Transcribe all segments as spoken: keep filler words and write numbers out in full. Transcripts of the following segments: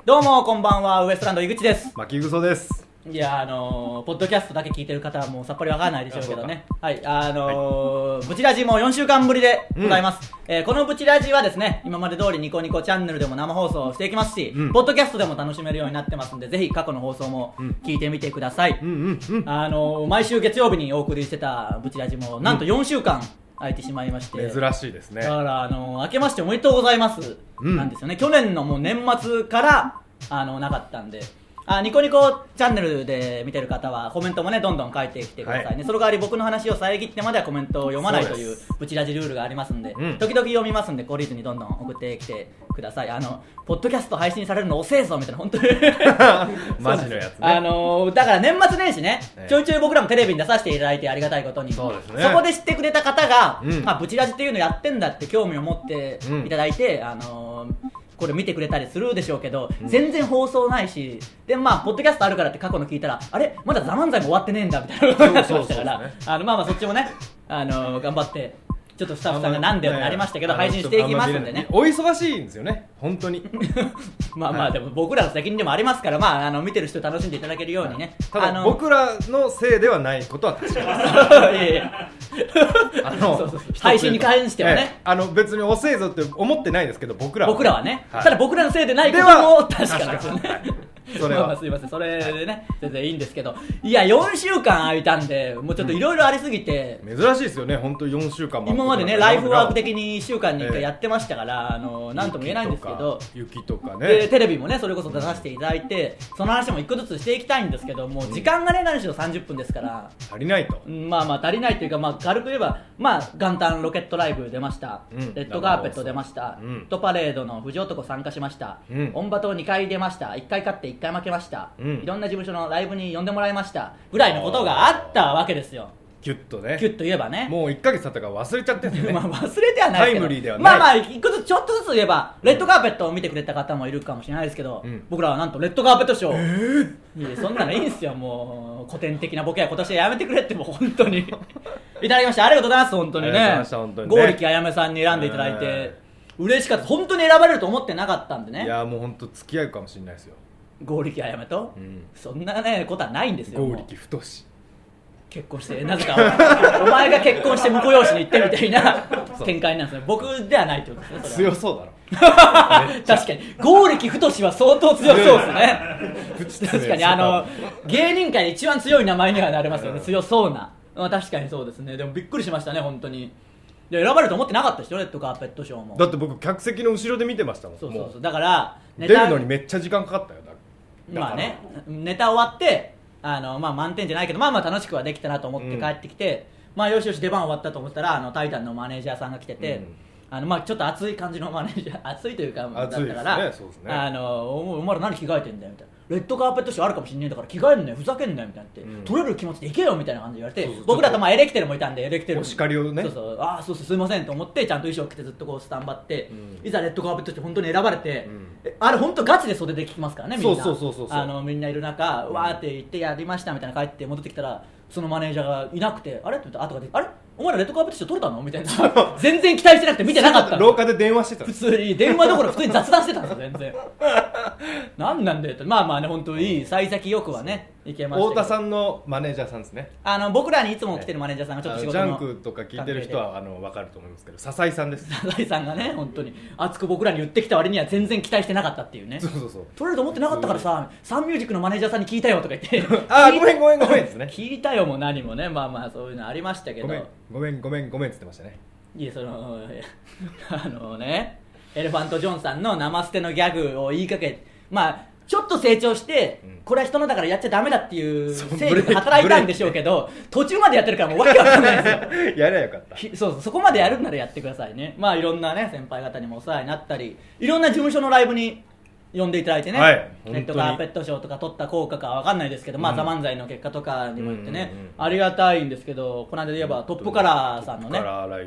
どうもこんばんは、ウエストランド井口です。 巻草です。 いやあのー、ポッドキャストだけ聞いてる方はもうさっぱりわからないでしょうけどね。はい、あのーはい、ブチラジもよんしゅうかんぶりでございます、うんえー、このブチラジはですね、今まで通りニコニコチャンネルでも生放送していきますし、うん、ポッドキャストでも楽しめるようになってますんで、ぜひ過去の放送も聞いてみてください、うんうんうんうん、あのー、毎週月曜日にお送りしてたブチラジもなんとよんしゅうかん空いてしまいまして、 珍しいですね。 だからあのー、明けましておめでとうございます、うん、なんですよね。去年のもう年末からあのなかったんで、あニコニコチャンネルで見てる方はコメントもねどんどん書いてきてくださいね、はい、その代わり僕の話を遮ってまではコメントを読まないというブチラジルールがありますんで、うん、時々読みますんで懲りずにどんどん送ってきてください。あのポッドキャスト配信されるの遅えぞみたいな、本当にマジのやつね。 あのー、だから年末年始ね、ねちょいちょい僕らもテレビに出させていただいてありがたいことに、そうですね、そこで知ってくれた方が、うん、あブチラジっていうのやってんだって興味を持っていただいて、うん、あのーこれ見てくれたりするでしょうけど、うん、全然放送ないし、でまあポッドキャストあるからって過去の聞いたら、あれまだザ漫才も終わってねえんだみたいなことになってましたから、あのまあまあそっちもね、あのー、頑張ってちょっとスタッフさんがなんでよってなりましたけど、配信していきますんでね。 お忙しいんですよね本当にまあまあでも僕らの責任でもありますから、まああの見てる人楽しんでいただけるようにね、 ただあの僕らのせいではないことは確かにいやいやあのそうそうそう配信に関してはね、ええ、あの別に遅いぞって思ってないですけど、僕らは、ね、僕らはね、はい、ただ僕らのせいでないことも確かなんですよね。それはまあまあすいません、それでね、はい、全然いいんですけど、いやよんしゅうかん空いたんで、もうちょっといろいろありすぎて、 うん、珍しいですよね本当よんしゅうかんも今までねライフワーク的にいっしゅうかんにいっかいやってましたから、えー、あのなんとも言えないんですけど、 雪とかね、 でテレビもねそれこそ出させていただいて、その話もいっこずつしていきたいんですけど、もう時間がね何しろさんじゅっぷんですから足りないと、 まあまあ足りないというか、まあ軽く言えば、まあ元旦ロケットライブ出ました、うん、レッドカーペット出ました、うん、フットパレードの藤男参加しました、うん、オンバトにかい出ました、いっかい勝っていっかい負けました、うん、いろんな事務所のライブに呼んでもらいましたぐらいのことがあったわけですよ。 キュッとね、 キュッと言えばね、 もういっかげつ経ったから忘れちゃってるんですよねまあ忘れてはないですけど、タイムリーではない、まあまあ一個ずつちょっとずつ言えば、レッドカーペットを見てくれた方もいるかもしれないですけど、うん、僕らはなんとレッドカーペットショー、えー、いやそんなのいいんすよ、もう古典的なボケは今年はやめてくれって、もう本当にいただきました、ありがとうございます。本当にね、剛力あやめさんに選んでいただいて、えー、嬉しかった。本当に選ばれると思ってなかったんでね。 いやもう本当付き合うかもしれないですよ、 剛力あやめと、うん、そんなねことはないんですよ。 剛力太し結婚して、なぜかお前が結婚して婿養子に行ってみたいな展開なんですね。僕ではないってことですね。 強そうだろ確かに剛力太は相当強そうですね確かにあの芸人界で一番強い名前にはなれますよね、強そうな、まあ、確かにそうですね。でもびっくりしましたね本当に。で選ばれると思ってなかったでしょ、レッドカーペットショーも。 だって僕客席の後ろで見てましたもん。 そうそうそう、だからネタ出るのにめっちゃ時間かかったよ。だまあね、ネタ終わってあの、まあ、満点じゃないけど、まあまあ楽しくはできたなと思って帰ってきて、うん、まあよしよし出番終わったと思ったら、あのタイタンのマネージャーさんが来てて、うん、あのまあちょっと熱い感じのマネージャー、熱いというかだったから、 そうですね、 あのお前ら何着替えてんだよみたいな、レッドカーペットショーあるかもしんねえんだから着替えんなよ、ふざけんなよみたいなって、うん、取れる気持ちで行けよみたいな感じで言われて、そうそう僕らとまあエレキテルもいたんで、エレキテルお叱りをね、 そうそうあそうそうすいませんと思ってちゃんと衣装着てずっとこうスタンバって、うん、いざレッドカーペットショー本当に選ばれて、うん、あれ本当ガチで袖で聞きますからねみんな。そうそうそうそう、あのみんないる中、うん、わーって言ってやりましたみたいな帰って戻ってきたら、そのマネージャーがいなくて、あれって言ったら後がで、あれお前らレッドカーペットショー取れたのみたいな全然期待してなくて見てなかったの。 廊下で電話してた。 普通に電話どころ普通に雑談してたんですよ全然なんなんだよと。まあまあね本当にいい幸先よくはねいけました。 太田さんのマネージャーさんですね。 あの僕らにいつも来てるマネージャーさんがちょっと仕事のジャンクとか聞いてる人はあの分かると思いますけど、笹井さんです。 笹井さんがね本当に熱く僕らに言ってきた割には全然期待してなかったっていうね。 そうそうそう、 取れると思ってなかったからさ、サンミュージックのマネージャーさんに聞いたよとか言ってあーごめんごめんごめんですね聞いたよも何もね、まあまあそういうのありましたけど、 ごめんごめんごめんごめんって言ってましたね。 いやそのあのねエレファントジョンさんの生捨てのギャグを言いかけ、まあちょっと成長して、うん、これは人のだからやっちゃダメだっていう勢力が働いたんでしょうけど、途中までやってるからもうわけわかんないですよやればよかった。 そうそう、そこまでやるんならやってくださいね。まあいろんなね先輩方にもお世話になったり、いろんな事務所のライブに呼んでいただいてね、はい、レッドカーペットショーとか取った効果かわかんないですけど、うん、まあザ漫才の結果とかにも言ってね、うんうんうん、ありがたいんですけど、この間で言えばトップカラーさんのね、 トップカラーライブ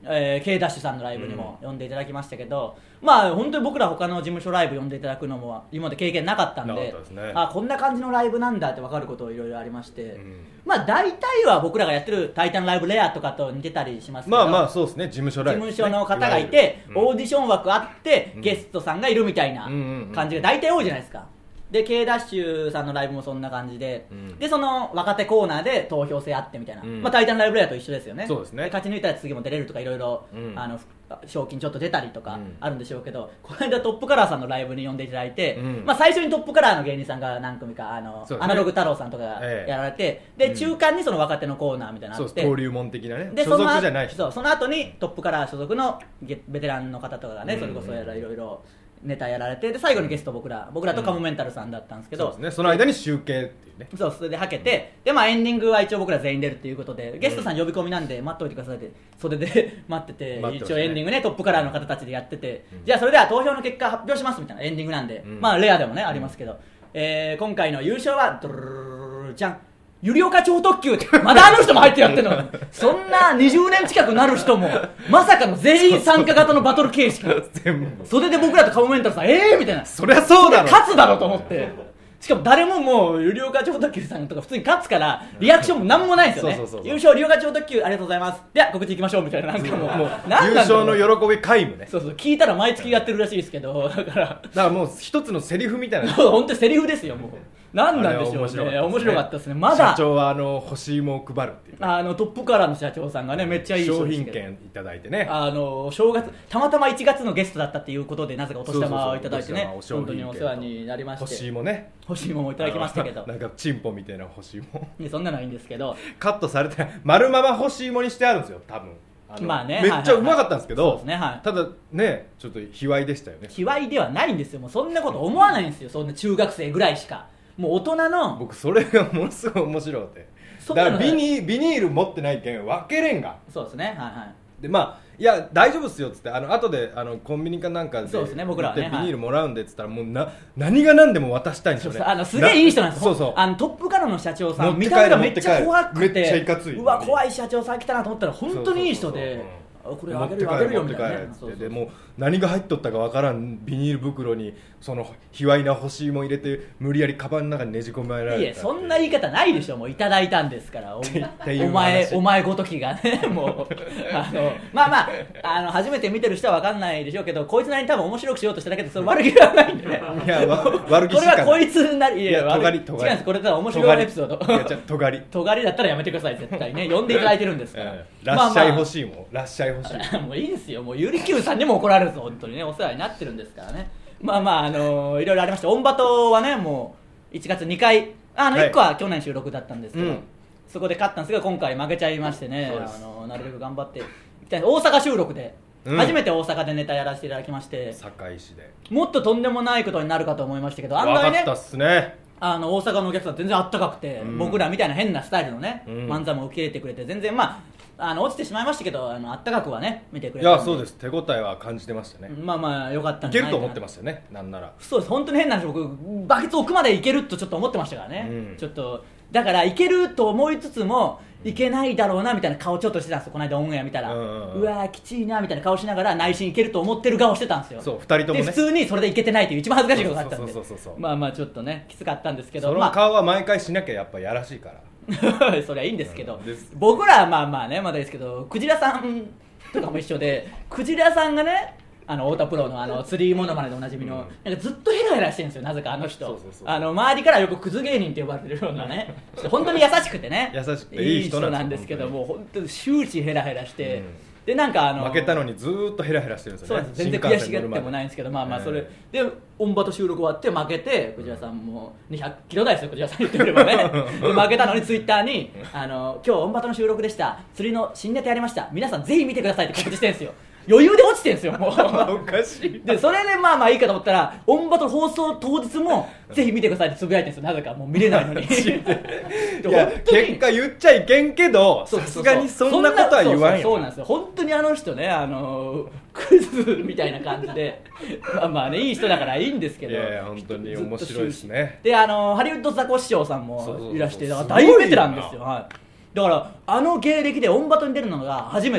えー、K ダッシュさんのライブにも呼んでいただきましたけど、うん、まあ本当に僕ら他の事務所ライブ呼んでいただくのも今まで経験なかったんで、ね、あこんな感じのライブなんだって分かることいろいろありまして、うん、まあ大体は僕らがやってるタイタンライブレアとかと似てたりしますけど、 まあまあそうですね、事務所ライブ、ね、 事務所の方がいて、いオーディション枠あって、うん、ゲストさんがいるみたいな感じが大体多いじゃないですか。で K ダッシュさんのライブもそんな感じで、うん、でその若手コーナーで投票制あってみたいな、うん、まあタイタンライブレアと一緒ですよね。 そうですね。 勝ち抜いたら次も出れるとかいろいろ賞金ちょっと出たりとかあるんでしょうけど、うん、この間トップカラーさんのライブに呼んでいただいて、うん、まあ最初にトップカラーの芸人さんが何組かあの、ね、アナログ太郎さんとかがやられて、ええ、で中間にその若手のコーナーみたいなのがあって、 そう登竜門的なね、で所属じゃない人、 そうその後にトップカラー所属のベテランの方とかがね、うん、それこそいろいろネタやられて、で最後にゲスト僕ら僕らとカモメンタルさんだったんですけど、 うん、そうですね、その間に集計っていうね、 そうそれではけて、でまあエンディングは一応僕ら全員出るっていうことで、ゲストさん呼び込みなんで待っといてくださいって袖で待ってて、待ってましたね、一応エンディングねトップカラーの方たちでやってて、うん、じゃあそれでは投票の結果発表しますみたいなエンディングなんで、うん、まあレアでもねありますけど、えー、今回の優勝はドルルルルじゃんゆりおか超特急ってまだあの人も入ってやってんのそんなにじゅうねん近くなる人もまさかの全員参加型のバトル形式それで僕らとカモメンタルさんえーみたいな、 そりゃそうだろ勝つだろうと思って、しかも誰ももうゆりおか超特急さんとか普通に勝つからリアクションもなんもないんですよね。そうそうそうそう、優勝りおか超特急ありがとうございます、では告知いきましょうみたいな、なんかもうもう優勝の喜び皆無ね。 そうそう、聞いたら毎月やってるらしいですけど、だからだからもう一つのセリフみたいな本当にセリフですよ。もう何なんでしょうね、面白かったですね。まだ社長はあの欲しいもを配るっていう、 あのトップカラーの社長さんがねめっちゃいい商品券いただいてね、 あの正月たまたまいちがつのゲストだったっていうことでなぜかお年玉をいただいてね、本当にお世話になりまして、 欲しいもね、 欲しいももいただきましたけどなんかチンポみたいな欲しいもそんなのはいいんですけど、 カットされて丸まま欲しいもにしてあるんですよ多分。 まあね、 めっちゃうまかったんですけど、 ね、はい、 ただねちょっと卑猥でしたよね。 卑猥ではないんですよ、もうそんなこと思わないんですよ、そんな中学生ぐらいしか。もう大人の僕それがものすごい面白くて、だからビニビニール持ってないけん分けれんが。 そうですね、はいはい。 でまあいや大丈夫っすよっつって、あの後であのコンビニかなんかでそうですね、僕らはね、 ビニールもらうんでっつったら、もうな何が何でも渡したいんですよね。 そうそう、あのすげえいい人なんですよ。 そうそう、 あのトップからの社長さん見た目がめっちゃ怖くて、 めっちゃいかつい、 うわ怖い社長さん来たなと思ったら本当にいい人で、これあげるよあげるよみたいなね。 でもう何が入っとったかわからんビニール袋にその卑猥な干し芋入れて無理やりカバンの中にねじ込められた。 いやそんな言い方ないでしょ、もういただいたんですからお, お前お前ごときがねもうあのまあまああの初めて見てる人は分かんないでしょうけど、こいつなりに多分面白くしようとしただけでそれ悪気はないんでねいや悪気しかない、これはこいつなり、いやとがりとがり、 違うんです、これただ面白いエピソード、 いやじゃとがりとがりだったらやめてください絶対ね、呼んでいただいてるんですから、 えー、らっしゃい欲しいもん、まあまあ、らっしゃい欲しいもういいですよ、もうゆりきゅうさんにも怒られるぞ本当にね、お世話になってるんですからね。まあまああのー、いろいろありました。オンバトはねもういちがつにかい、あのいっこは去年収録だったんですけど、はい、そこで勝ったんですけど今回負けちゃいましてね、あのー、なるべく頑張っていきたい。大阪収録で、うん、初めて大阪でネタやらせていただきまして、 堺市でもっととんでもないことになるかと思いましたけど、案外ね、 分かったっすね、 あの大阪のお客さん全然あったかくて、うん、僕らみたいな変なスタイルのね、うん、漫才も受け入れてくれて、全然まああの落ちてしまいましたけど、あのあったかくはね見てくれたんで。 いやそうです、手応えは感じてましたね。 まあまあよかったんじゃないかな。 いけると思ってましたよね、なんなら。 そうです、本当に変なんです、僕バケツ奥までいけるとちょっと思ってましたからね、うん、ちょっとだからいけると思いつつもいけないだろうなみたいな顔ちょっとしてたんですよ、この間オンエア見たら、うんうんうん、うわーきちいなみたいな顔しながら内心いけると思ってる顔してたんですよ。 そうふたりともね、 で普通にそれでいけてないという一番恥ずかしいことがあったんで、まあまあちょっとねきつかったんですけど、 その顔は毎回しなきゃやっぱやらしいから、 それはいいんですけど、うん、僕らはまあまあねまだですけど、クジラさんとかも一緒でクジラさんがねあの太田プロのあの釣りモノマネでおなじみの、うん、なんかずっとヘラヘラしてるんですよ、なぜかあの人。そうそうそう、あの周りからよくクズ芸人って呼ばれてるようなね本当に優しくてね優しくていい人なんですけど、もう本当に終始ヘラヘラして、うん、でなんかあの負けたのにずーっとヘラヘラしてるんですよね。 そうです、全然悔しがってもないんですけど、まあまあそれでオンバト収録終わって負けて、クジラさんもにひゃくキロ台ですよ、クジラさん言ってくればねで負けたのにツイッターにあの今日オンバトの収録でした、釣りの新ネタやりました、皆さんぜひ見てくださいって告知してるんですよ余裕で落ちてるんですよもうおかしい。 でそれでまあまあいいかと思ったら、オンバト放送当日もぜひ見てくださいってつぶやいてるんですよ、なぜかもう見れないのにいや結果言っちゃいけんけど、さすがにそんなことは言わんよ。 そうなんですよ、本当にあの人ね、あのクズみたいな感じでまあまあねいい人だからいいんですけど、 いやいや本当に面白いですね。 であのハリウッドザコシショウさんもいらして、だから大ベテランですよ、はい、だからあの芸歴でオンバトに出るのが初めて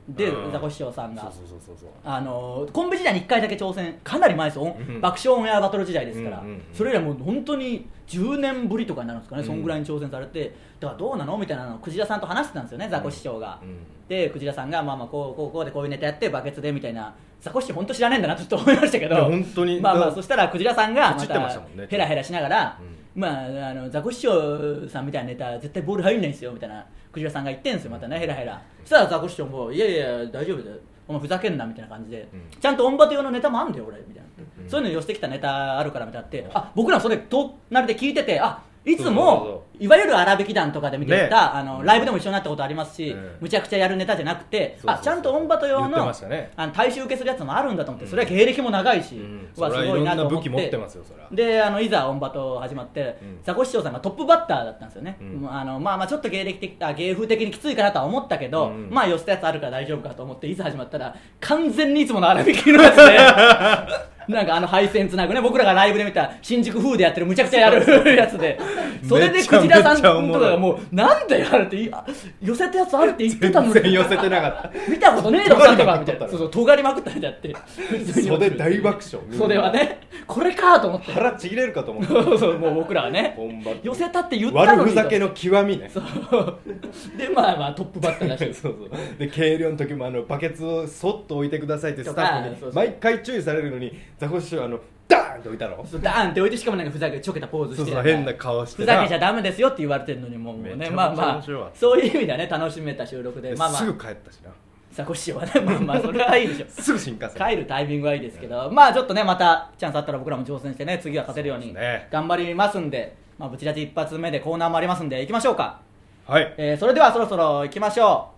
でザコシショウさんがあのコンビ時代にいっかいだけ挑戦、かなり前です、爆笑オンエアバトル時代ですから、それ以来もう本当にじゅうねんぶりとかになるんですかね、そんぐらいに挑戦されて、だからどうなのみたいなのをクジラさんと話してたんですよね、ザコシショウが。でクジラさんがまあまあこうこうこうでこういうネタやってバケツでみたいな、ザコシショウ本当知らねえんだなと思いましたけど、 本当にまあまあそしたらクジラさんがまたヘラヘラしながら、まあ、あのザコシショウさんみたいなネタ絶対ボール入んないんですよみたいなクジラさんが言ってんですよ、またねヘラヘラ。そしたらザコシショウもいやいや大丈夫だよ、お前ふざけんなみたいな感じで、うん、ちゃんとオンバト用のネタもあんだよ俺みたいな、うん、そういうのに寄せてきたネタあるからみたいなって、うん、あ僕らそれとなりで聞いてて、あいつもいわゆる荒引き団とかで見てた、ね、あのライブでも一緒になったことありますし、うん、むちゃくちゃやるネタじゃなくて、そうそうそう、あちゃんとオンバト用の、ね、あの大衆受けするやつもあるんだと思って、それは芸歴も長いし、うん、うわすごいなと思って、であのいざオンバト始まって、うん、ザコシショウさんがトップバッターだったんですよね、うん、あのまあまあちょっと芸歴的あ芸風的にきついかなとは思ったけど、うん、まあ寄せたやつあるから大丈夫かと思っていざ始まったら完全にいつもの荒引きのやつでなんかあの配線つなぐね、僕らがライブで見た新宿風でやってるむちゃくちゃやるやつで、それでクジラさんとかがもうなんでやるって寄せたやつあるって言ってたのに全然寄せてなかった見たことねえのかとかみたいな、そうそう尖りまくったみたいなって袖大爆笑、 袖はねこれかと思って腹ちぎれるかと思ってそうそうもう僕らはね寄せたって言ったのに悪ふざけの極みね。 そうでまあまあトップバッターだしそうそうで計量の時もあのバケツをそっと置いてくださいってスタッフに毎回注意されるのにザコシショウあのダーンって置いたの、 ダーンって置いて、しかもなんかふざけちょけたポーズして、 そうそう変な顔してふざけちゃダメですよって言われてるのにもうね、まあまあそういう意味ではね楽しめた収録で、まあまあすぐ帰ったしなザコシショウはね、まあまあそれはいいでしょすぐ新幹線帰るタイミングはいいですけど、まあちょっとねまたチャンスあったら僕らも挑戦してね次は勝てるように頑張りますんで、まあブチラジ一発目でコーナーもありますんで行きましょうか。 はい、 えー、それではそろそろ行きましょ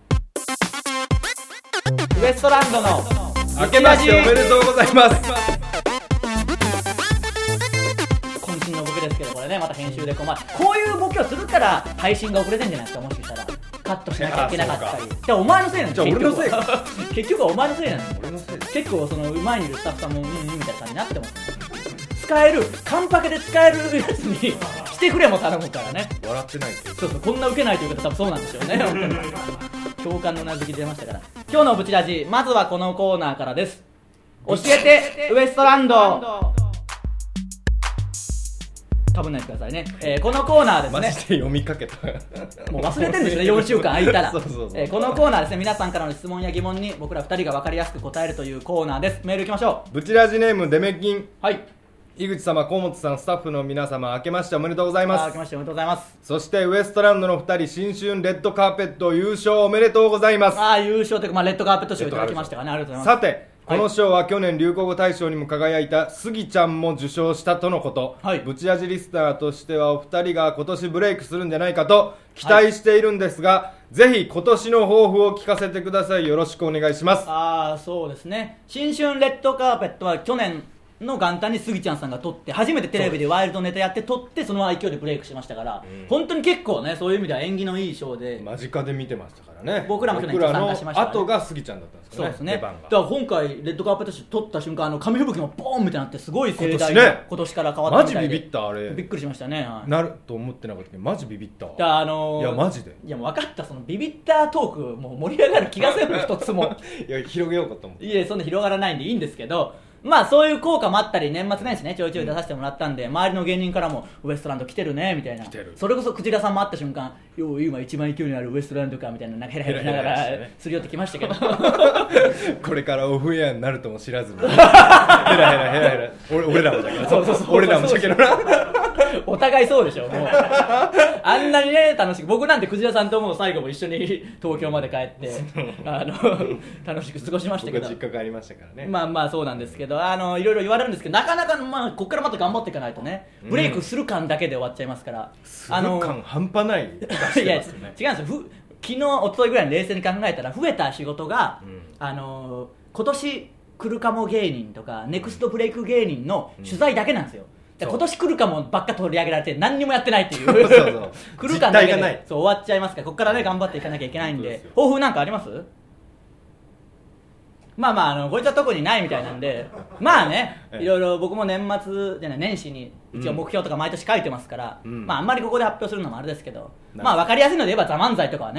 う。ウエストランドの明けましておめでとうございます。 渾身のボケですけど、これねまた編集でこう、まあ、こういうボケをするから配信が遅れてんじゃないですか、もしかしたらカットしなきゃいけなかったり。じゃあお前のせいなんですよ。 俺のせいか結局はお前のせいなんですよ。 俺のせい結構その前にいるスタッフさんもうんうんみたいな感じになってます。使えるカンパケで使えるやつにしてくれも頼むからね。 笑ってないってそうそう、こんなウケないという方多分そうなんでしょうね本当に共感のうなずき出ましたから。今日のブチラジ、まずはこのコーナーからです。教えてウエストランド。かぶんないでくださいね、えー、このコーナーですね、 マジで読みかけたもう忘れてるんですねよんしゅうかん空いたらそうそうそう、 えー、このコーナーですね、皆さんからの質問や疑問に僕らふたりが分かりやすく答えるというコーナーです。メールいきましょう。ブチラジネームデメキン。 はい、 井口様、河本さん、スタッフの皆様、明けましておめでとうございます。 明けましておめでとうございます。 そしてウエストランドのふたり、新春レッドカーペット優勝おめでとうございます。 ああ、優勝というか、まあ、レッドカーペット賞いただきましたかね。ありがとうございます。 さて、この賞は去年流行語大賞にも輝いたスギちゃんも受賞したとのこと、はい、ブチラジリスナーとしてはお二人が今年ブレイクするんじゃないかと期待しているんですが、はい、ぜひ今年の抱負を聞かせてください。よろしくお願いします。 ああ、そうですね、新春レッドカーペットは去年の元旦にスギちゃんさんが撮って初めてテレビでワイルドネタやって撮ってその勢いでブレイクしましたから、うん、本当に結構ね、そういう意味では縁起のいいショーで間近で見てましたからね。 僕らも去年参加しましたからね。 後がスギちゃんだったんですかね。 そうですね。 出番がだから今回レッドカーペット賞撮った瞬間、あの紙吹雪もボーンみたいになってすごい盛大に 今,、ね、今年から変わったみたいでマジビビった。あれびっくりしましたね、はい、 なると思ってなかったけどマジビビった。 だからあのー、 いやマジでいやもう分かった。そのビビったトークもう盛り上がる気がする一つもいや広げようかと思って。 いやそんな広がらないんでいいんですけど、まあそういう効果もあったり、年末年始ねちょいちょい出させてもらったんで、うん、周りの芸人からもウエストランド来てるねみたいな、それこそクジラさんも会った瞬間、よう今一番勢いのあるウエストランドかみたいな、なんかヘラヘラしながらすり寄ってきましたけどこれからオフエアになるとも知らずにヘラヘラヘラヘラ 俺, 俺らもだけどそうそうそう俺らもだけどなお互いそうでしょ。もうあんなにね楽しく、僕なんてクジラさんとも最後も一緒に東京まで帰ってあの楽しく過ごしましたけど、 僕は実家帰りましたからね。 まあまあそうなんですけど、あのいろいろ言われるんですけど、なかなか、まあ、ここからまた頑張っていかないとね、ブレイクする感だけで終わっちゃいますから、 うん、する感半端ない出してますよね。 いや違うんですよ。ふ昨日一昨日ぐらいに冷静に考えたら増えた仕事が、うん、あの今年来るかも芸人とかネクストブレイク芸人の取材だけなんですよ。うん、今年来るかもばっか取り上げられて何にもやってないっていうそうそうそう来るかだけでそう終わっちゃいますから、ここからね頑張っていかなきゃいけないんで、抱負なんかあります？まあまあ、あのこいつは特にないみたいなんでまあね、いろいろ僕も年末じゃない年始に一応目標とか毎年書いてますから、うん、まああんまりここで発表するのもあれですけど、まあ分かりやすいので言えば「ザ漫才とかはね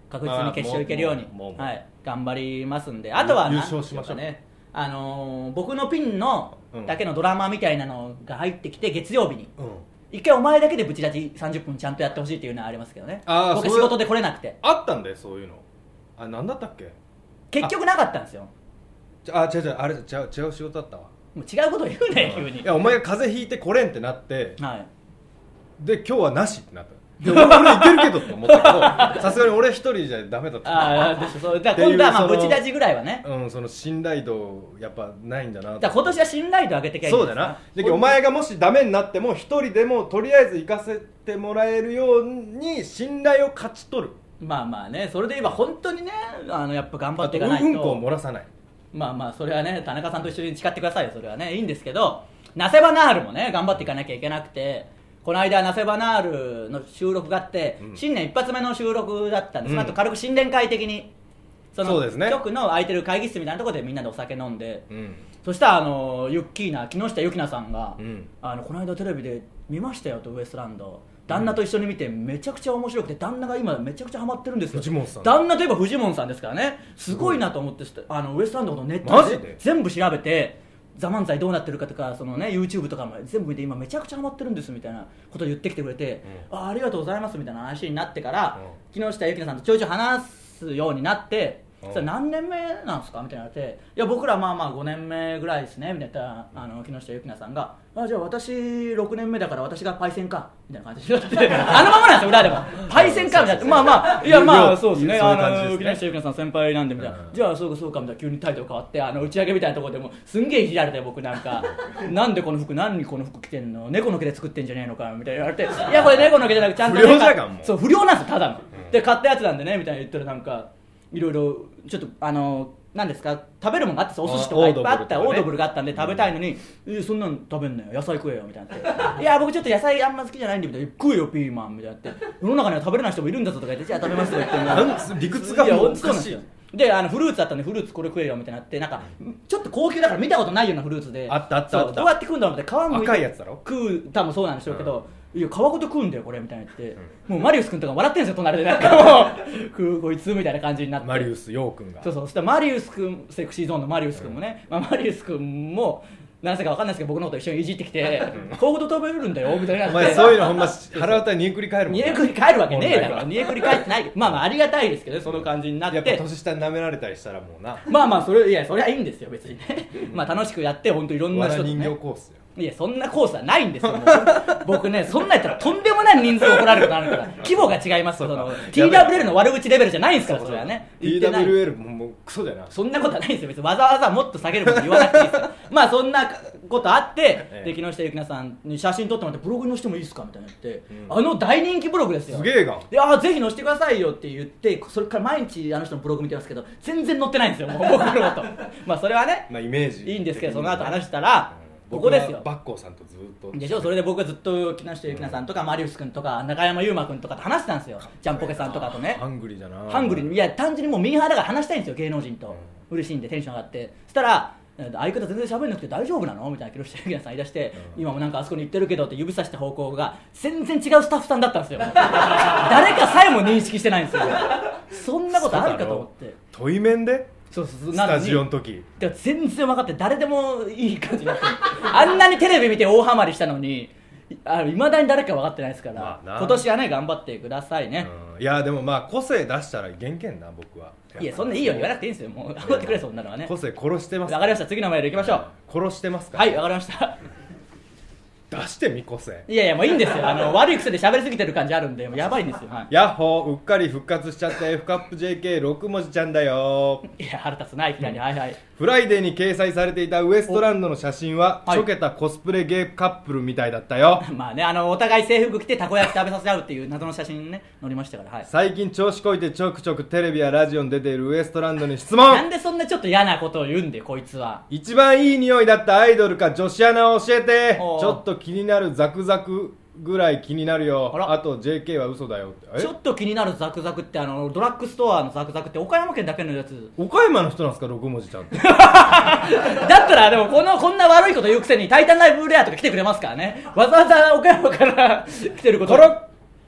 確実に決勝行けるように、はい、頑張りますんで、あとは優勝しましょうね。あのー、僕のピンのだけのドラマみたいなのが入ってきて月曜日に、うん、一回お前だけでブチラジさんじゅっぷんちゃんとやってほしいっていうのはありますけどね。あ僕仕事で来れなくてあったんだよそういうの。あ何だったっけ。 結局なかったんですよ。 あ違う違うあれ違う違う仕事だったわ。 もう違うこと言うね急に。 いやお前が風邪ひいて来れんってなって、はい、で今日はなしってなった。俺いけるけどって思ったけどさすがに俺一人じゃダメだった。 ああでしょ。そうだから今度はまあブチラジぐらいはね、 うん、その信頼度やっぱないんだな。 だから今年は信頼度上げてきゃいいんです。 そうだな。でお前がもしダメになっても一人でもとりあえず行かせてもらえるように信頼を勝ち取る。 まあまあね、それで言えば本当にね、あのやっぱ頑張っていかないと。 うんこを漏らさない。 まあまあそれはね、田中さんと一緒に誓ってくださいよ。それはねいいんですけど、ナセバナールもね頑張っていかなきゃいけなくて、この間ナセバナールの収録があって、うん、新年一発目の収録だったんです、うん、その後軽く新年会的にその局の空いてる会議室みたいなところでみんなでお酒飲んで、うん、そしたらあのユッキーナ木下ゆきなさんが、うん、あのこの間テレビで見ましたよとウエストランド旦那と一緒に見てめちゃくちゃ面白くて旦那が今めちゃくちゃハマってるんですよ。 藤本さん旦那といえば藤本さんですからね、すごいなと思って、あのウエストランドのネットで全部調べてザ・漫才どうなってるかとかその、ね、YouTube とかも全部見て今めちゃくちゃハマってるんですみたいなことを言ってきてくれて、うん、あ, ありがとうございますみたいな話になってから、うん、木下ゆきなさんとちょいちょい話すようになって、うん、それ何年目なんですかみたいなので、いや僕らまあまあごねんめぐらいですねみたいな、あの木下ゆきなさんがあじゃあ私ろくねんめだから私がパイセンかみたいな感じであのままなんですよ裏でもパイセンかみたいなまあまあいやまあそうですね、あの木下ゆきなさん先輩なんでみたいな、うん、じゃあそうかそうかみたいな急に態度変わってあの打ち上げみたいなところでもすんげえいじられて僕なんかなんでこの服何この服着てんの猫の毛で作ってんじゃねえのかみたいな言われていやこれ猫の毛じゃなくちゃんと、ね、 不良じゃがんもうそう不良なんですよただの、うん、で買ったやつなんでねみたいな言ったらなんかいろいろちょっとあの何ですか食べるものがあってお寿司とかいっぱいあったオードブルがあったんで食べたいのに、うん、えそんなの食べんなよ野菜食えよみたいな。いや僕ちょっと野菜あんま好きじゃないんでみたいな食えよピーマンみたいなって世の中には食べれない人もいるんだぞとか言ってじゃあ食べますとか言って理屈がもうおかしい。 であのフルーツあったんでフルーツこれ食えよみたいになってなんかちょっと高級だから見たことないようなフルーツであったあったあったどうやって食うんだろうって皮むいて赤いやつだろ食う多分そうなんでしょうけど、うん、いや皮ごと食うんだよこれみたいな言って、うん、もうマリウス君とか笑ってんですよ隣でなんかもうこいつみたいな感じになってマリウスヨウ君がそうそうそしたらマリウス君セクシーゾーンのマリウス君もね、うんまあ、マリウス君も何せか分かんないですけど僕のこと一緒にいじってきて皮ごと食べれるんだよみたいな。 お前そういうのほんま腹渡り煮えくり返るもんね。煮えくり返るわけねえだろ煮えくり返ってないまあまあありがたいですけどねその感じになってやっぱ年下に舐められたりしたらもうなまあまあそれいやそれはいいんですよ別にねまあ楽しくやって本当いろんな人とね人形コースよいやそんなコースはないんですよ僕ねそんなやったらとんでもない人数怒られることあるから規模が違いますから ティーダブリューエル の悪口レベルじゃないんですからそれはねティーダブリューエル ももうクソだよなそんなことはないんですよ別にわざわざもっと下げること言わなくていいですよまあそんなことあって、ええ、で木下ゆきなさんに写真撮ってもらってブログに載せてもいいですかみたいな言って、うん、あの大人気ブログですよすげえがであぜひ載せてくださいよって言ってそれから毎日あの人のブログ見てますけど全然載ってないんですよもう僕のことまあそれはね、 まあ、イメージいいんですけどその後話したら、うんここですよバッコーさんとずっとでしょそれで僕はずっと木下ゆきなさんとか、うん、マリウス君とか中山優馬君とかと話してたんですよジャンポケさんとかとねハングリーだなハングリーいや単純にもうミーハーだから話したいんですよ芸能人と、うん、嬉しいんでテンション上がってそしたら相方全然喋んなくて大丈夫なのみたいな木下ゆきなさん言い出して、うん、今もなんかあそこに行ってるけどって指さした方向が全然違うスタッフさんだったんですよ誰かさえも認識してないんですよそんなことあるかと思って対面でそうそうそうスタジオの時で全然分かって誰でもいい感じになってあんなにテレビ見て大ハマりしたのにいまだに誰か分かってないですから、まあ、今年はね頑張ってくださいね、 うん、いやでもまあ個性出したら元気な僕はいやそんないいように言わなくていいんですよもう頑張ってくれそんなのはね個性殺してます分かりました次のメール行きましょう殺してますかはい分かりました出してみ個性いやいやもういいんですよあの悪い癖で喋りすぎてる感じあるんでもうやばいんですよ、はい、 ヤッホーうっかり復活しちゃった F カップ ジェーケーろく 文字ちゃんだよいや腹立つないきなり、うん、はいはいフライデーに掲載されていたウエストランドの写真はちょけたコスプレゲイカップルみたいだったよ、はい、 まあねあのお互い制服着てたこ焼き食べさせ合うっていう謎の写真ね載りましたから、はい、 最近調子こいてちょくちょくテレビやラジオに出ているウエストランドに質問なんでそんなちょっと嫌なことを言うんでこいつは一番いい匂いだったアイドルか女子アナを教えてちょっと気になるザクザクぐらい気になるよ あ, あと ジェーケー は嘘だよってちょっと気になるザクザクってあのドラッグストアのザクザクって岡山県だけのやつ岡山の人なんですかろく文字ちゃんってだったらでもこのこんな悪いこと言うくせにタイタンライブレアとか来てくれますからねわざわざ岡山から来てることから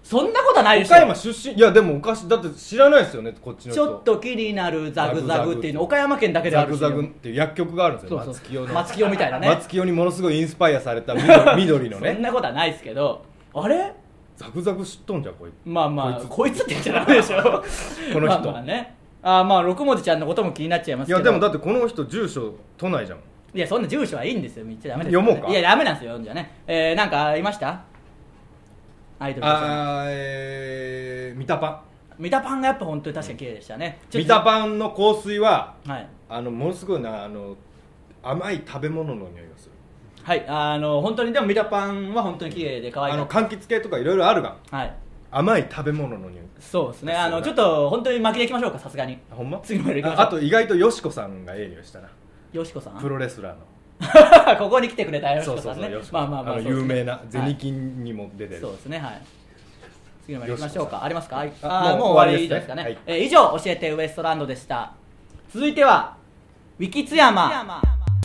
そんなことないでしょ。 岡山出身、いやでもおかしい、だって知らないですよね、こっちの人。 ちょっと気になるザグザグっていうの岡山県だけであるし、 ザグザグっていう薬局があるんですよ。 そうそう松清の松清みたいなね。 松清にものすごいインスパイアされた緑, 緑のね。 そんなことはないですけど、あれザグザグ知っとんじゃんこいつ。 まあまあこいつって言っちゃダメでしょこの人まあまあね。あまあ六文字ちゃんのことも気になっちゃいますけど。 いやでもだってこの人住所都内じゃん。 いやそんな住所はいいんですよ、言っちゃダメです、 ね、読もうか。 いやダメなんですよ、じゃあね、えー、なんかいましたアイドルとか。 あー、えー、ミタパンミタパンがやっぱ本当に確かに綺麗でしたね。 ミタパンの香水は、 はい、 あのものすごいな、あの甘い食べ物の匂いがする。 はい、あの本当にでもミタパンは本当に綺麗で可愛い。あの柑橘系とかいろいろあるが、 はい、 甘い食べ物の匂い。 そうですね。あのちょっと本当に巻きでいきましょうか、さすがに。 ほんま？ 次までいきましょう。 あと意外とよしこさんがええ匂いしたな。 よしこさん？ プロレスラーのここに来てくれたよしこさんね。まあまあまあ、 有名な銭金にも出てる。 そうですね。はい。次までいきましょうか。ありますか？ あ、 もう終わりですかね。えー、以上教えてウエストランドでした。続いてはウィキ津山。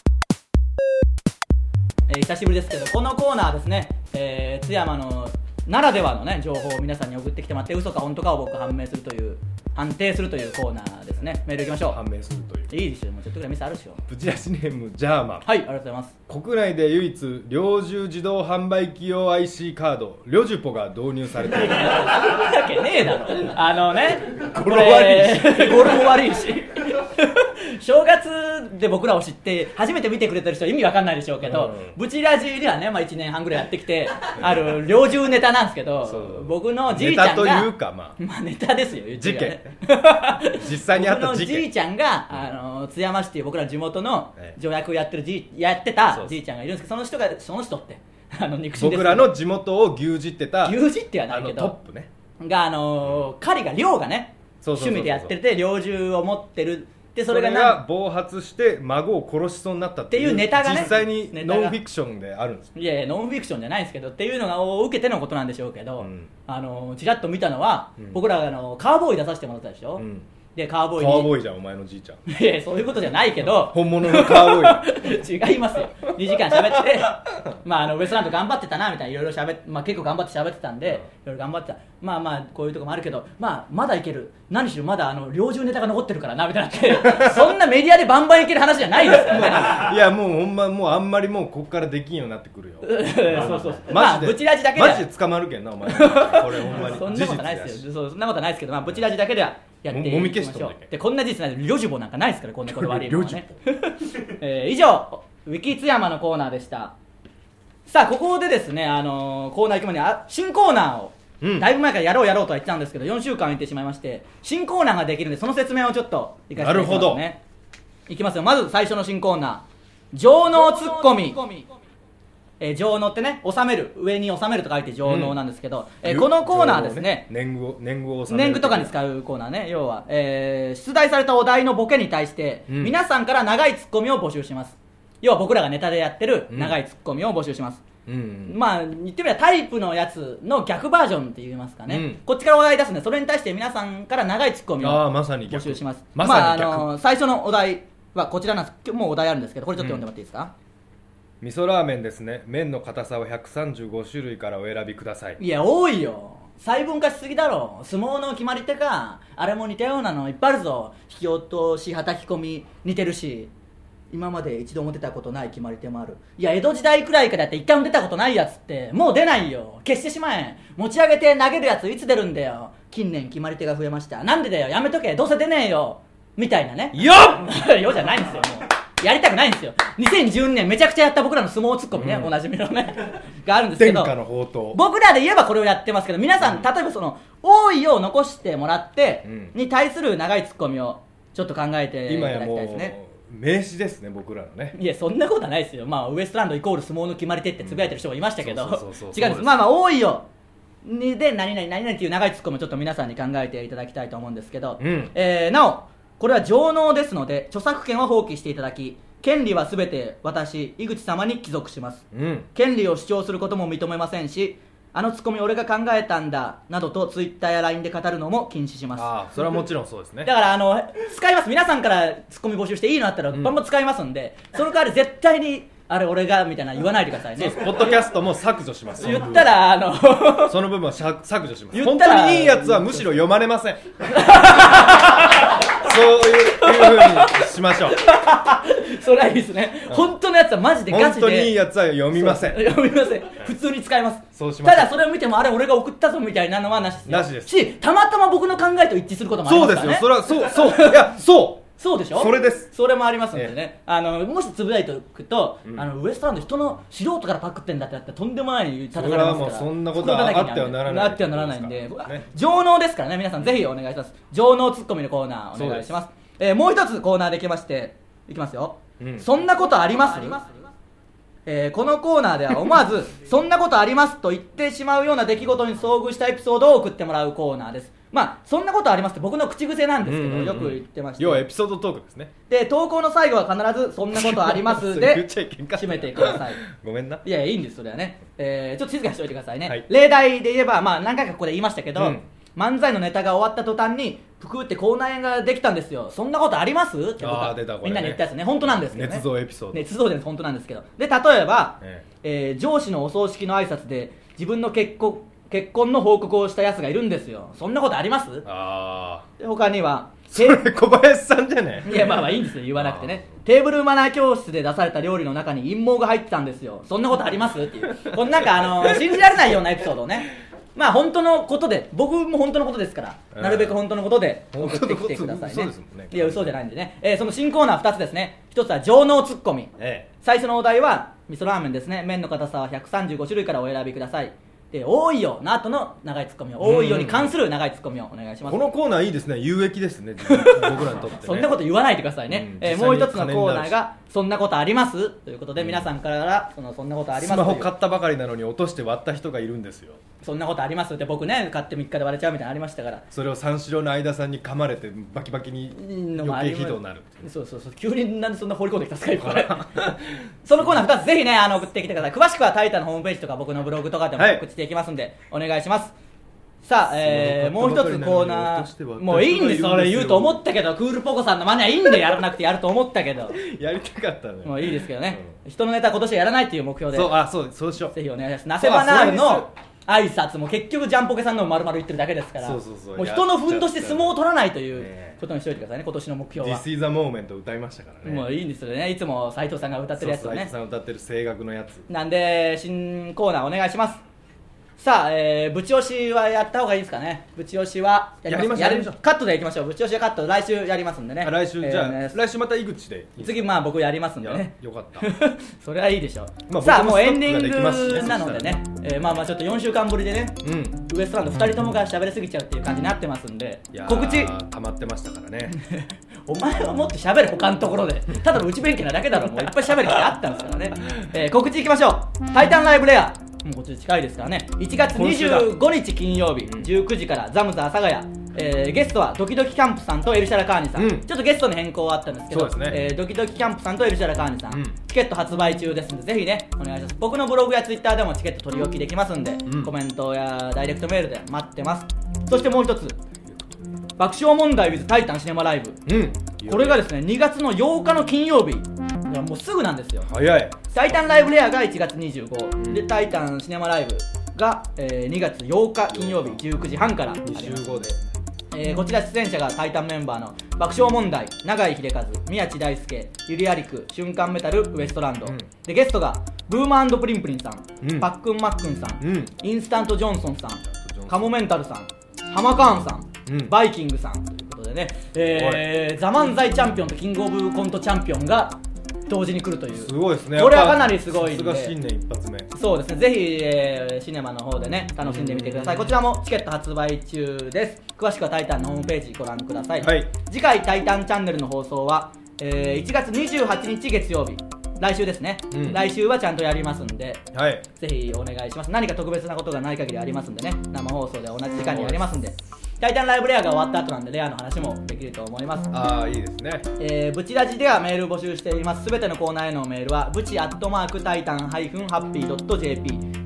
えー、久しぶりですけどこのコーナーですね、えー、津山のならではのね情報を皆さんに送ってきてもらって、嘘か本当かを僕判明するという判定するというコーナーですね。メールいきましょう。 判明するという。 いいでしょ、もうちょっとぐらいミスあるでしょ。 ブチラシネームジャーマン。 はい、ありがとうございます。 国内で唯一猟銃自動販売機用 アイシー カードリョジュポが導入されている。 そんなわけねえだろ。あのね、 語呂悪いし語呂も悪いし正月で僕らを知って初めて見てくれてる人意味わかんないでしょうけど、うん、ブチラジにはね、まあ、いちねんはんぐらいやってきてある猟銃ネタなんですけど、僕のじいちゃんがネタというか、まあ、 まあネタですよ、 事件実際にあった事件。 僕のじいちゃんがあの津山市っていう僕ら地元の助役をやってるじやってたじいちゃんがいるんですけど、その人がその人ってあの肉親です、 僕らの地元を牛耳ってた牛耳ってはないけどトップねが、あのー、狩りが猟がね趣味でやってて猟銃を持ってる。でそれがそれが暴発して孫を殺しそうになったっていう、 っていうネタがね、 実際にノンフィクションであるんです。 いやいやノンフィクションじゃないんですけどっていうのを受けてのことなんでしょうけど、うん、あのちらっと見たのは、うん、僕らがあのカーボーイ出させてもらったでしょ、うん、でカーボーイにカーボーイじゃんお前のじいちゃん。 いやそういうことじゃないけど本物のカーボーイ違いますよ。にじかん喋ってまああのウエストランド頑張ってたなみたいないろいろ喋って、まあ、結構頑張って喋ってたんで、いろいろ頑張ってた。まあまあこういうとこもあるけど、まあまだいける、何しろまだあの猟銃ネタが残ってるからなみたいなってそんなメディアでバンバンいける話じゃないですからね。 いやもうほんまもうあんまりもうここからできんようになってくるよそうそうマジで、まあ、 ブチラジだけでマジで捕まるけんなお前これほんまにそんなことないですよ。そうそんなことないですけど、まあ、ブチラジだけではやっていきましょう。でこんな事実ないでリョジュボなんかないですから、こんなこれ悪いのはね、えー、以上ウィキ津山のコーナーでした。さあここでですね、あのー、コーナー行く前にあ新コーナーを、うん、だいぶ前からやろうやろうとは言ってたんですけどよんしゅうかん空いてしまいまして、新コーナーができるんでその説明をちょっといかせていただきますね。いきますよ。まず最初の新コーナー、上納ツッコミ。えー、上納ってね、収める、上に収めると書いて上納なんですけど、うんえー、このコーナーですね、 年貢を年貢を収める年貢とかに使うコーナーね。要は、えー、出題されたお題のボケに対して、うん、皆さんから長いツッコミを募集します。要は僕らがネタでやってる長いツッコミを募集します、うんうん、まあ言ってみればタイプのやつの逆バージョンって言いますかね、うん、こっちからお題出すんでそれに対して皆さんから長いツッコミを募集します。 まさに逆、 まああのー、最初のお題はこちらなんです。もうお題あるんですけどこれちょっと読んでもらっていいですか。 うん、味噌ラーメンですね。麺の硬さをひゃくさんじゅうごしゅるいからお選びください。 いや多いよ、細分化しすぎだろ。相撲の決まり手かあれも似たようなのいっぱいあるぞ。引き落としはたき込み似てるし、今まで一度も出たことない決まり手もある。いや江戸時代くらいからやって一回も出たことないやつってもう出ないよ。消してしまえ。持ち上げて投げるやついつ出るんだよ。近年決まり手が増えました。なんでだよ、やめとけ、どうせ出ねえよみたいなね。 よっよじゃないんですよ。もうやりたくないんですよ。にせんじゅうねんめちゃくちゃやった僕らの相撲ツッコミね、うん、おなじみのねがあるんですけど、 天下の宝刀。 僕らで言えばこれをやってますけど、皆さん、うん、例えばその多いを残してもらって、うん、に対する長いツッコミをちょっと考えていただきたいですね。 名詞ですね僕らのね。 いやそんなことはないですよ。まあウエストランドイコール相撲の決まり手ってつぶやいてる人もいましたけど、違うんです。まあまあ多いよで何々何々っていう長いツッコミをちょっと皆さんに考えていただきたいと思うんですけど、うん、えー、なおこれは上納ですので著作権は放棄していただき、権利はすべて私井口様に帰属します、うん、権利を主張することも認めませんし、あのツッコミ俺が考えたんだなどとツイッターや ライン で語るのも禁止します。 ああそれはもちろんそうですね。 だからあの使います。皆さんからツッコミ募集していいのあったらバンバン使いますんで、うん、その代わり絶対にあれ俺がみたいな言わないでくださいね。 ポッドキャストも削除します。 言ったらあのその部分は削除します。本当にいいやつはむしろ読まれません。そういう風にしましょう。 それはいいですね、うん、本当のやつはマジでガチで本当にいいやつは読みません。 読みません。普通に使います。 そうしましょう。 ただそれを見てもあれ俺が送ったぞみたいなのはなしですよ。 なしですしたまたま僕の考えと一致することもありますからね。 そうですよ。それはそうそういやそうそうでしょ。 それです。 それもありますのでね、ええ、あのもしつぶやいておくと、うん、あのウエストランド人の素人からパクってんだってやったらとんでもない叩かれますから。 それはもうそんなことはあってはならない。 あってはならないんで、ね、情能ですからね。皆さんぜひお願いします。情能ツッコミのコーナーお願いします。えー、もう一つコーナーできましていきますよ、うん、そんなことあります？えー、このコーナーでは思わずそんなことありますと言ってしまうような出来事に遭遇したエピソードを送ってもらうコーナーです。まあそんなことありますって僕の口癖なんですけど、うんうんうん、よく言ってまして、 要はエピソードトークですね。 で投稿の最後は必ずそんなことありますで締めてください。 ごめんな。 いやいやいいんですそれはね、えー、ちょっと静かにしておいてくださいね、はい、例題で言えば、まあ、何回かここで言いましたけど、うん、漫才のネタが終わった途端にぷくって口内炎ができたんですよ。そんなことありますって僕はみんなに言ったやつね。本当なんですけどね。 捏造エピソード。 捏造です。本当なんですけど。で例えば、えええー、上司のお葬式の挨拶で自分の結婚結婚の報告をしたやつがいるんですよ。そんなことあります？あで他にはそれ小林さんじゃねいやまあまあいいんですよ言わなくてね。テーブルマナー教室で出された料理の中に陰謀が入ってたんですよ。そんなことありますっていう、このなんかあのー、信じられないようなエピソードをねまあ本当のことで、僕も本当のことですから、えー、なるべく本当のことで送ってきてくださいね。ねいや嘘じゃないんでね、えー、その新コーナーふたつですね。ひとつは情能ツッコミ、えー、最初のお題は味噌ラーメンですね。麺の硬さはひゃくさんじゅうごしゅるいからお選びください。で多いよの後の長いツッコミを、多いよに関する長いツッコミをお願いします。 このコーナーいいですね。有益ですね僕らにとって、ね、 そんなこと言わないでくださいね、うんえー、もう一つのコーナーがそんなことありますということで、うん、皆さんからそのそんなことありますスマホ買ったばかりなのに落として割った人がいるんですよ。 そんなことありますって僕ね買ってみっかで割れちゃうみたいなのありましたから、 それを三四郎の相田さんに噛まれてバキバキに余計ひどくなる。 そうそうそう急になんでそんな放り込んできたスカイプからそのコーナーふたつぜひねあの送ってきてください。詳しくはタイタンのホームページとか僕のブログとかでも告知していきますんで、はい、お願いします。さあ、えー、もう一つコーナーもういいんです。それ言うと思ったけどクールポコさんの真似はいいんでやらなくてやると思ったけどやりたかったね。 もういいですけどね、うん、人のネタ今年はやらないっていう目標でそうあそうそうしよう。 ぜひお願いします。ナセバナールの挨拶も結局ジャンポケさんの丸々言ってるだけですから、そうそうそうもう人のふんとして相撲を取らないということにしておいてくださいね。今年の目標は This is a moment を歌いましたからね。 もういいんですよね。いつも斉藤さんが歌ってるやつをね。 斉藤さんが歌ってる声楽のやつなんで新コーナーお願いします。さあ、えー、ぶち押しはやった方がいいですかね。ぶち押しはやりましょう。やりましょう。 カットでいきましょう。ぶち押しはカット来週やりますんでね。 来週、えー、じゃあ、ね、来週また井口でいい。 次まあ僕やりますんでね。 よかったそれはいいでしょう、まあ、さあもうエンディングなのでね、えー、まあまあちょっとよんしゅうかんぶりでね、うん、ウエストランドふたりともが喋りすぎちゃうっていう感じになってますんで、告知溜まってましたからねお前はもっと喋る他のところでただの内弁慶なだけだろ。もういっぱい喋る気あったんですからね、えー、告知いきましょう。タイタンライブレアもうこっち近いですからね。いちがつにじゅうごにち金曜日じゅうくじからザムザ阿佐ヶ谷、えー、ゲストはドキドキキャンプさんとエルシャラカーニさん、うん、ちょっとゲストに変更はあったんですけど、ねえー、ドキドキキャンプさんとエルシャラカーニさん、うん、チケット発売中ですのでぜひねお願いします。僕のブログやツイッターでもチケット取り置きできますんで、うん、コメントやダイレクトメールで待ってます。そしてもう一つ爆笑問題 with タイタンシネマライブ、うん、これがですねにがつのようかの金曜日、もうすぐなんですよ。早い。タイタンライブレアがいちがつにじゅうご、うん、でタイタンシネマライブが、えー、にがつようか金曜日じゅうくじはんからあります。にじゅうごです、えー、こちら出演者がタイタンメンバーの爆笑問題、永井秀和、宮地大輔、ゆりやりく、瞬間メタル、ウエストランド、うん、でゲストがブーマー&プリンプリンさん、うん、パックンマックンさん、うん、インスタントジョンソンさん、カモメンタルさん、ハマカーンさん、うん、バイキングさんということでね、えー、ザ漫才チャンピオンとキングオブコントチャンピオンが同時に来るという。 すごいですね。 これはかなりすごいんで、 さすが新年一発目。 そうですね。ぜひ、えー、シネマの方でね楽しんでみてください。こちらもチケット発売中です。詳しくはタイタンのホームページご覧ください、はい、次回タイタンチャンネルの放送は、えー、いちがつにじゅうはちにち月曜日、来週ですね、うん、来週はちゃんとやりますんで、はい、ぜひお願いします。何か特別なことがない限りありますんでね、生放送で同じ時間にやりますんで、タイタンライブレアが終わった後なんでレアの話もできると思います。 ああいいですね、 えー、ブチラジではメール募集しています。すべてのコーナーへのメールはブチアットマークタイタンハイフンハッピードット ジェーピー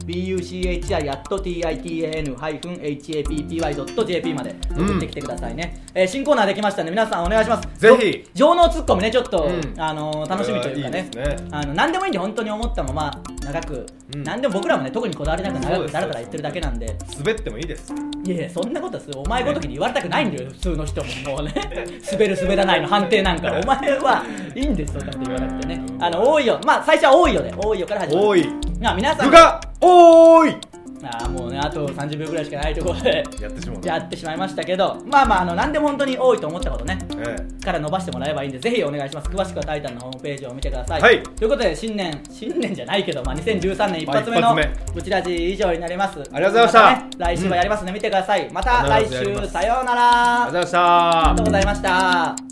ビーユーシーエイチアイ アット ティーアイティーエーエヌ ハイフン エイチエーピーピーワイ ドット ジェーピー まで送ってきてくださいね、うん、えー、新コーナーできましたんで皆さんお願いします。 ぜひ情能ツッコミね、ちょっと、うん、あのー、楽しみというかね、いいですね、あの何でもいいんで本当に思ったまま長く、うん、何でも僕らもね特にこだわりなく長くだらだら言ってるだけなんで、 滑ってもいいです。 いやいや、そんなことすお前ごときに言われたくないんだよ、普通の人も。もうね滑る滑らないの判定なんかお前はいいんです、そんなこと言わなくてね。あの多いよ、まあ最初は多いよで、多いよから始まる。 多い、 まあ皆さんが多い、 ああもうね、あとさんじゅうびょうぐらいしかないところでやってしまうやってしまいましたけど、まあまああの何でも本当に多いと思ったことね、ええ、から伸ばしてもらえばいいんで、ぜひお願いします。詳しくはタイタンのホームページを見てください、はい、ということで新年新年じゃないけど、まあ、にせんじゅうさんねん一発目のブチラジ以上になります。 ありがとうございました、 またね、来週はやりますね、うん、見てください。また来週さようなら、 ありがとうございました。 ありがとうございました。